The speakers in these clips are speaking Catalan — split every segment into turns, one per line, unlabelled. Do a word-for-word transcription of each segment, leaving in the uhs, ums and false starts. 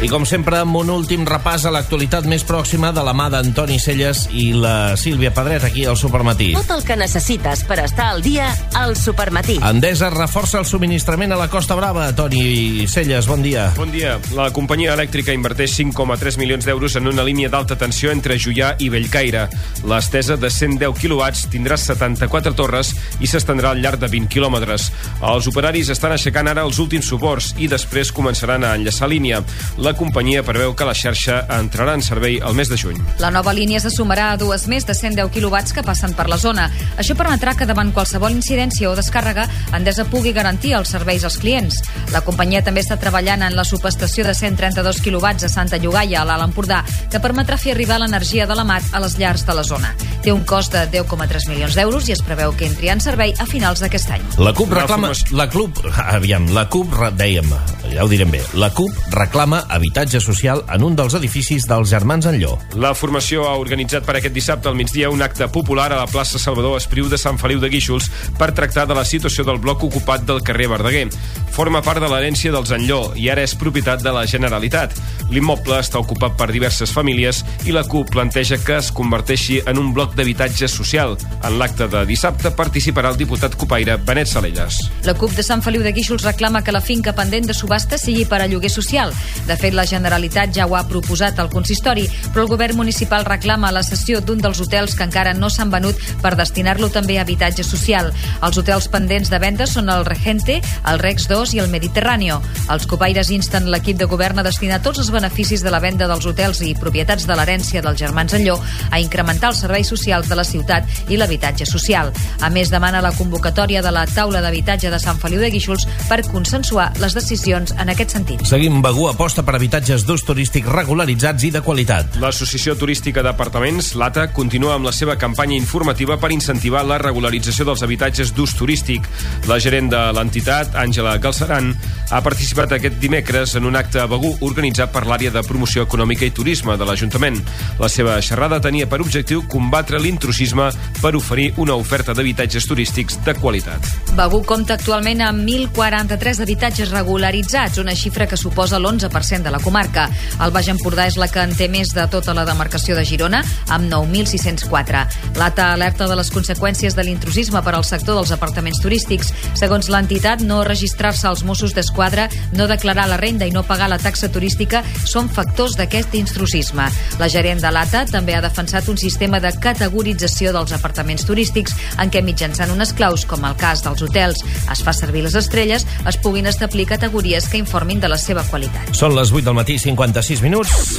I com sempre, amb un últim repàs a l'actualitat més pròxima de la mà d'Antoni Celles i la Sílvia Pedret aquí al Supermatí.
Tot el que necessites per estar al dia al Supermatí.
Endesa reforça el subministrament a la Costa Brava. Toni Celles, bon dia.
Bon dia. La companyia elèctrica inverteix cinc coma tres milions d'euros en una línia d'alta tensió entre Juià i Bellcaire. L'estesa de cent deu quilowatts tindrà setanta-quatre torres i s'estendrà al llarg de vint quilòmetres. Els operaris estan aixecant ara els últims suports i després començaran a enllaçar línia. La companyia preveu que la xarxa entrarà en servei el mes de juny.
La nova línia se sumarà a dues més de cent deu quilowatts que passen per la zona. Això permetrà que davant qualsevol incidència o descàrrega Endesa pugui garantir els serveis als clients. La companyia també està treballant en la subestació de cent trenta-dos quilowatts a Santa Llogaia, a l'Alt Empordà, que permetrà fer arribar l'energia de la Mat a les llars de la zona. Té un cost de deu coma tres milions d'euros i es preveu que entri en servei a finals d'aquest any.
La CUP reclama... La CUP... Aviam, la CUP, dèiem, ja ho direm bé, la CUP reclama habitatge social en un dels edificis dels Germans Enlló.
La formació ha organitzat per aquest dissabte al migdia un acte popular a la plaça Salvador Espriu de Sant Feliu de Guíxols per tractar de la situació del bloc ocupat del carrer Verdaguer. Forma part de l'herència dels Enlló i ara és propietat de la Generalitat. L'immoble està ocupat per diverses famílies i la CUP planteja que es converteixi en un bloc d'habitatge social. En l'acte de dissabte participarà el diputat copaire Benet Salelles.
La CUP de Sant Feliu de Guíxols reclama que la finca pendent de subhasta sigui per a lloguer social. De fet, la Generalitat ja ho ha proposat al consistori, però el govern municipal reclama la cessió d'un dels hotels que encara no s'han venut per destinar-lo també a habitatge social. Els hotels pendents de venda són el Regente, el Rex dos i el Mediterráneo. Els copaires insten l'equip de govern a destinar tots els beneficis de la venda dels hotels i propietats de l'herència dels Germans Enlló a incrementar els serveis socials de la ciutat i l'habitatge social. A més, demana la convocatòria de la taula d'habitatge de Sant Feliu de Guíxols per consensuar les decisions en aquest sentit.
Seguim. Begur aposta per habitatges d'ús turístic regularitzats i de qualitat.
L'Associació Turística d'Apartaments, l'A T A, continua amb la seva campanya informativa per incentivar la regularització dels habitatges d'ús turístic. La gerent de l'entitat, Àngela Galceran, ha participat aquest dimecres en un acte a Begur organitzat per l'àrea de promoció econòmica i turisme de l'Ajuntament. La seva xerrada tenia per objectiu combatre l'intrusisme per oferir una oferta d'habitatges turístics de qualitat.
Begur compta actualment amb mil quaranta-tres habitatges regularitzats, una xifra que suposa l'onze per cent de la comarca. El Baix Empordà és la que en té més de tota la demarcació de Girona, amb nou mil sis-cents quatre. L'A T A alerta de les conseqüències de l'intrusisme per al sector dels apartaments turístics. Segons l'entitat, no registrar-se als Mossos d'Esquadra, no declarar la renda i no pagar la taxa turística són factors d'aquest intrusisme. La gerent de l'A T A també ha defensat un sistema de categorització dels apartaments turístics en què mitjançant unes claus, com el cas dels hotels, es fa servir les estrelles, es puguin establir categories que informin de la seva qualitat.
Són les vuit del matí, cinquanta-sis minuts.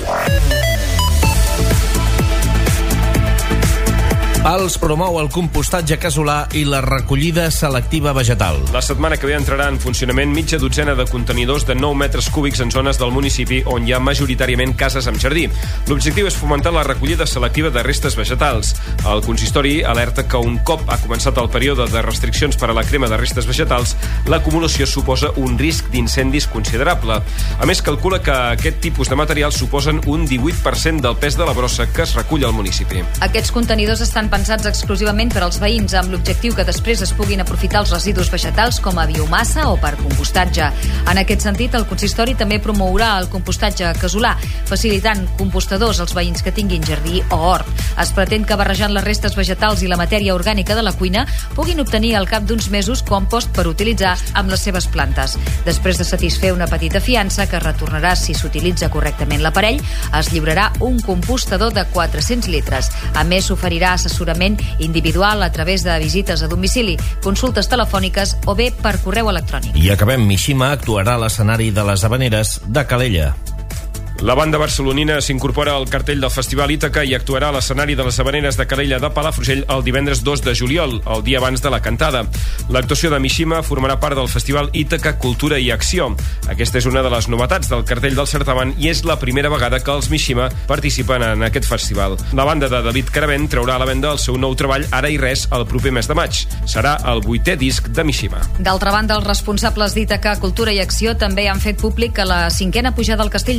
Pals promou el compostatge casolà i la recollida selectiva vegetal.
La setmana que ve entrarà en funcionament mitja dotzena de contenidors de nou metres cúbics en zones del municipi on hi ha majoritàriament cases amb jardí. L'objectiu és fomentar la recollida selectiva de restes vegetals. El consistori alerta que un cop ha començat el període de restriccions per a la crema de restes vegetals, l'acumulació suposa un risc d'incendis considerable. A més, calcula que aquest tipus de materials suposen un divuit per cent del pes de la brossa que es recull al municipi.
Aquests contenidors estan pensats exclusivament per als veïns, amb l'objectiu que després es puguin aprofitar els residus vegetals com a biomassa o per compostatge. En aquest sentit, el consistori també promourà el compostatge casolà, facilitant compostadors als veïns que tinguin jardí o hort. Es pretén que barrejant les restes vegetals i la matèria orgànica de la cuina puguin obtenir al cap d'uns mesos compost per utilitzar amb les seves plantes. Després de satisfer una petita fiança que retornarà si s'utilitza correctament l'aparell, es lliurarà un compostador de quatre-cents litres. A més, s'oferirà assessorament individual a través de visites a domicili, consultes telefòniques o bé per correu electrònic.
I acabem. Mishima actuarà a l'escenari de les Havaneres de Calella.
La banda barcelonina s'incorpora al cartell del Festival Ítaca i actuarà a l'escenari de les Havaneres de Calella de Palafrugell el divendres dos de juliol, el dia abans de la cantada. L'actuació de Mishima formarà part del Festival Ítaca Cultura i Acció. Aquesta és una de les novetats del cartell del certamen i és la primera vegada que els Mishima participen en aquest festival. La banda de David Caravent traurà a la venda el seu nou treball Ara i res el proper mes de maig. Serà el vuitè disc de Mishima.
D'altra banda, els responsables d'Ítaca Cultura i Acció també han fet públic que la cinquena pujada al Castell del Montgrí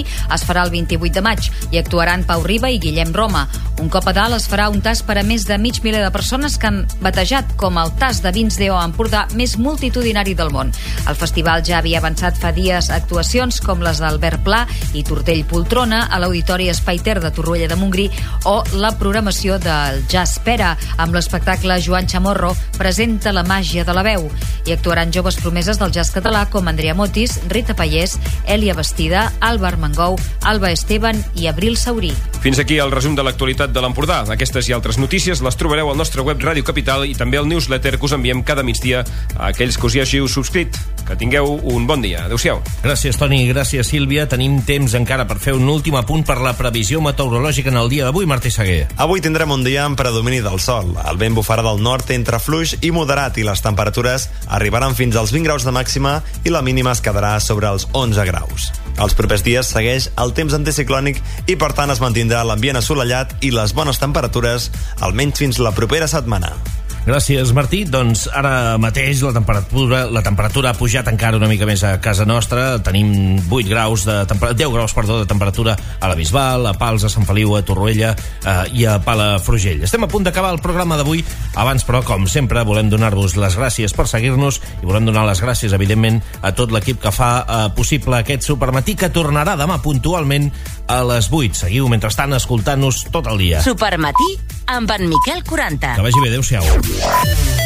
Toni es farà el vint-i-vuit de maig i actuaran Pau Riba i Guillem Roma. Un cop a dalt es farà un tast per a més de mig miler de persones que han batejat com el tast de vins D O Empordà més multitudinari del món. El festival ja havia avançat fa dies actuacions com les d'Albert Pla i Tortell Poltrona a l'Auditori Espai Ter de Torroella de Montgrí o la programació del Jazz Pera amb l'espectacle Joan Chamorro presenta la màgia de la veu. Hi actuaran joves promeses del jazz català com Andrea Motis, Rita Pallés, Èlia Bastida, Alba Armengou, Alba Esteban i Abril Saurí.
Fins aquí el resum de l'actualitat de l'Empordà. Aquestes i altres notícies les trobareu al nostre web Ràdio Capital i també al newsletter que us enviem cada migdia a aquells que us hi hàgiu subscrit. Que tingueu un bon dia. Adéu-siau.
Gràcies, Toni. Gràcies, Sílvia. Tenim temps encara per fer un últim apunt per la previsió meteorològica en el dia d'avui, Martí Seguer.
Avui tindrem un dia amb predomini del sol. El vent bufarà del nord entre fluix i moderat i les temperatures arribaran fins als vint graus de màxima i la mínima es quedarà sobre els onze graus. Els propers dies segueix el temps anticiclònic i per tant es mantindrà l'ambient assolellat i les bones temperatures almenys fins la propera setmana.
Gràcies, Martí. Doncs ara mateix la temperatura la temperatura ha pujat encara una mica més a casa nostra. Tenim vuit graus de temperatura, deu graus, perdó, de temperatura a la Bisbal, a Pals, a Sant Feliu, a Torroella eh, i a Palafrugell. Estem a punt d'acabar el programa d'avui. Abans, però, com sempre, volem donar-vos les gràcies per seguir-nos i volem donar les gràcies, evidentment, a tot l'equip que fa eh, possible aquest Supermatí, que tornarà demà puntualment a les vuit. Seguiu, mentrestant, escoltant-nos tot el dia.
Supermatí amb en Miquel quaranta.
Que vagi bé, adéu-siau.